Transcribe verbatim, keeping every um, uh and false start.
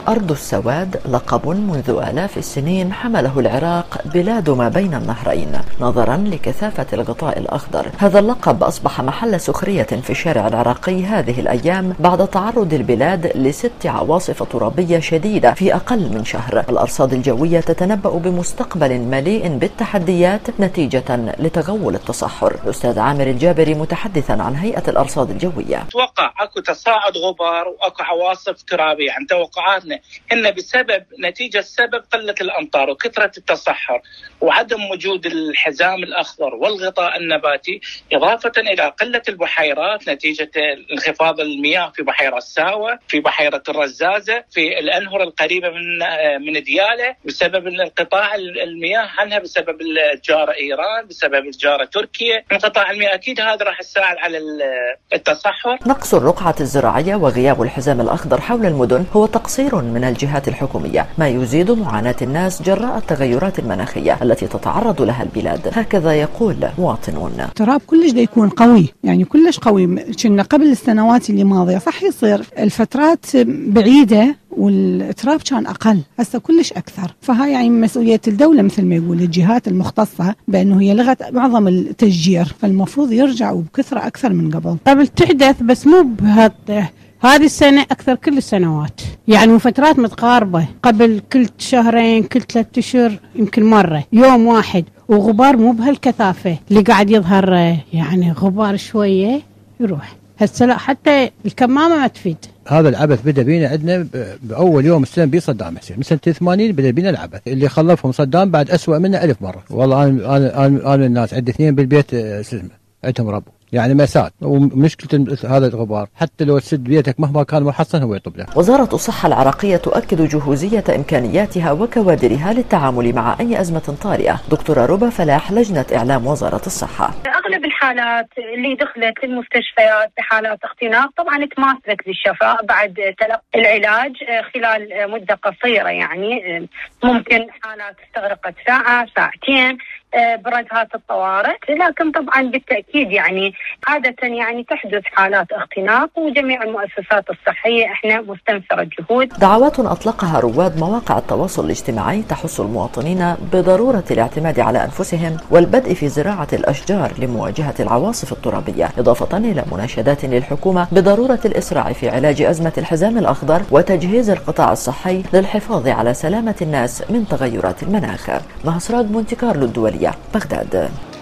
أرض السواد لقب منذ آلاف السنين حمله العراق بلاد ما بين النهرين نظرا لكثافة الغطاء الأخضر. هذا اللقب أصبح محل سخرية في الشارع العراقي هذه الأيام بعد تعرض البلاد لست عواصف ترابية شديدة في أقل من شهر. الأرصاد الجوية تتنبأ بمستقبل مليء بالتحديات نتيجة لتغول التصحر. الأستاذ عامر الجابري متحدثا عن هيئة الأرصاد الجوية: توقع اكو تصاعد غبار واكو عواصف ترابية. عن توقعاتنا ان بسبب نتيجة سبب قلة الأمطار وكثرة التصحر وعدم وجود الحزام الأخضر والغطاء النباتي، إضافة إلى قلة البحيرات نتيجة انخفاض المياه في بحيرة الساوة، في بحيرة الرزازة، في الأنهر القريبة من من ديالى بسبب انقطاع المياه عنها بسبب الجارة إيران، بسبب الجارة تركيا. انقطاع المياه أكيد هذا راح يساعد على التصحر. نقص الرقعة الزراعية وغياب الحزام الأخضر حول المدن هو تقصير من الجهات الحكومية، ما يزيد معاناة الناس جراء التغيرات المناخية التي تتعرض لها البلاد. هكذا يقول مواطنون: التراب كلش دا يكون قوي، يعني كلش قوي. كنا قبل السنوات اللي ماضية صح يصير الفترات بعيدة والتراب كان أقل، هسه كلش أكثر. فهاي يعني مسؤولية الدولة مثل ما يقول الجهات المختصة، بأنه هي لغت معظم التشجير، فالمفروض يرجعوا بكثرة أكثر من قبل. قبل تحدث بس مو بهذا هذه السنة أكثر كل السنوات، يعني وفترات متقاربة، قبل كل شهرين كل ثلاثة أشهر يمكن مرة، يوم واحد، وغبار مو بهالكثافة اللي قاعد يظهر، يعني غبار شوية يروح. هسه لا، حتى الكمامة ما تفيد. هذا العبث بدأ بينا عندنا بأول يوم السنة بصدام حسين، من سنة ثمانين بدأ بينا العبث اللي خلفهم صدام بعد أسوأ منه ألف مرة. والله أنا أنا أنا, أنا الناس عندي اثنين بالبيت سلمة عندهم ربو، يعني مساد. ومشكلة هذا الغبار حتى لو تسد بيتك مهما كان محصن هو يطب له. وزارة الصحة العراقية تؤكد جهوزية إمكانياتها وكوادرها للتعامل مع أي أزمة طارئة. دكتورة ربا فلاح، لجنة إعلام وزارة الصحة: أغلب الحالات اللي دخلت المستشفيات بحالات اختناق طبعا تماثلت للشفاء بعد تلقي العلاج خلال مدة قصيرة، يعني ممكن حالات استغرقت ساعة ساعتين برزهات الطوارئ، لكن طبعا بالتأكيد يعني عادة يعني تحدث حالات اختناق، وجميع المؤسسات الصحية احنا مستنفرة الجهود. دعوات أطلقها رواد مواقع التواصل الاجتماعي تحث المواطنين بضرورة الاعتماد على أنفسهم والبدء في زراعة الأشجار لمواجهة العواصف الترابية، إضافة إلى مناشدات للحكومة بضرورة الإسراع في علاج أزمة الحزام الأخضر وتجهيز القطاع الصحي للحفاظ على سلامة الناس من تغيرات المناخ. مهسراج، مونتي كارلو الدولية، بغداد.